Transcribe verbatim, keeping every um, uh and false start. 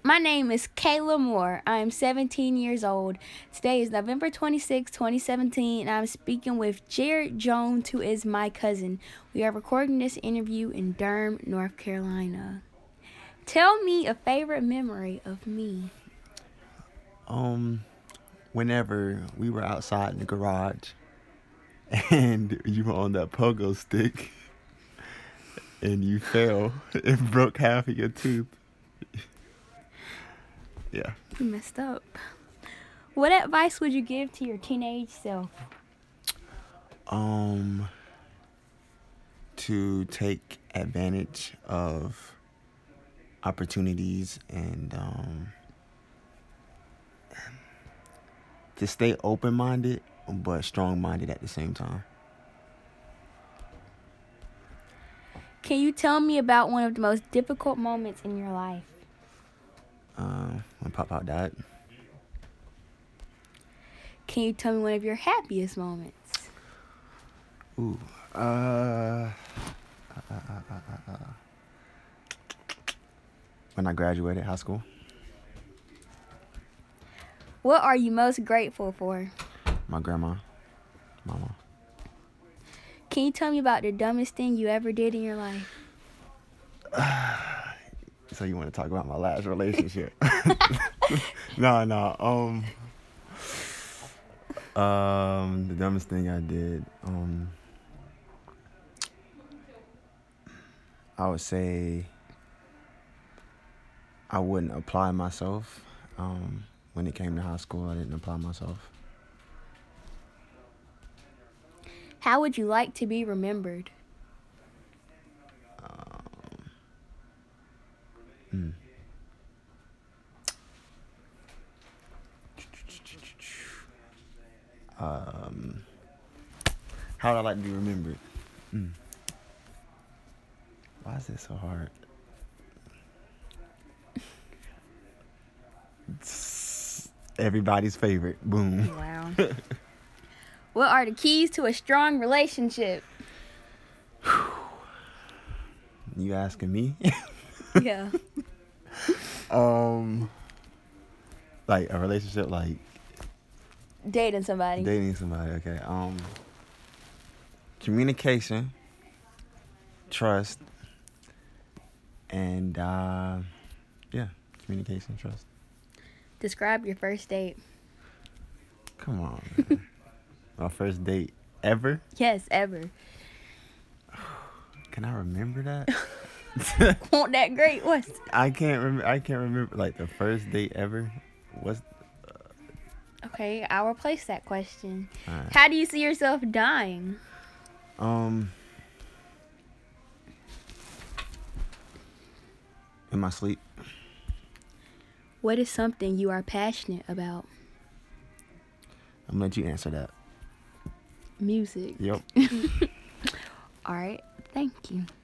My name is Kayla Moore. I am seventeen years old. Today is November twenty-sixth, twenty seventeen, and I'm speaking with Jared Jones, who is my cousin. We are recording this interview in Durham, North Carolina. Tell me a favorite memory of me. Um, whenever we were outside in the garage and you were on that pogo stick and you fell and broke half of your tooth. Yeah. You messed up. What advice would you give to your teenage self? Um, to take advantage of opportunities and um, to stay open-minded but strong-minded at the same time. Can you tell me about one of the most difficult moments in your life? Um, when Pop-Pop died. Can you tell me one of your happiest moments? Ooh, uh, uh, uh, uh, uh, uh. when I graduated high school. What are you most grateful for? My grandma, mama. Can you tell me about the dumbest thing you ever did in your life? So you want to talk about my last relationship? no, no. Um, um, the dumbest thing I did. Um, I would say I wouldn't apply myself. Um, when it came to high school, I didn't apply myself. How would you like to be remembered? Mm. Um, how would I like to be remembered? Mm. Why is this so hard? It's everybody's favorite. Boom. Wow. What are the keys to a strong relationship? You asking me? Yeah. um, like a relationship, like Dating somebody. dating somebody. Okay. Um, communication, trust, and uh, yeah, communication, trust. Describe your first date. Come on, man. My first date ever? Yes, ever. Can I remember that? Won't that great? What's I can't remember. I can't remember like the first date ever. What's okay? I'll replace that question. Alright. How do you see yourself dying? um in my sleep? What is something you are passionate about? I'm gonna let you answer that. Music. Yep. All right. Thank you.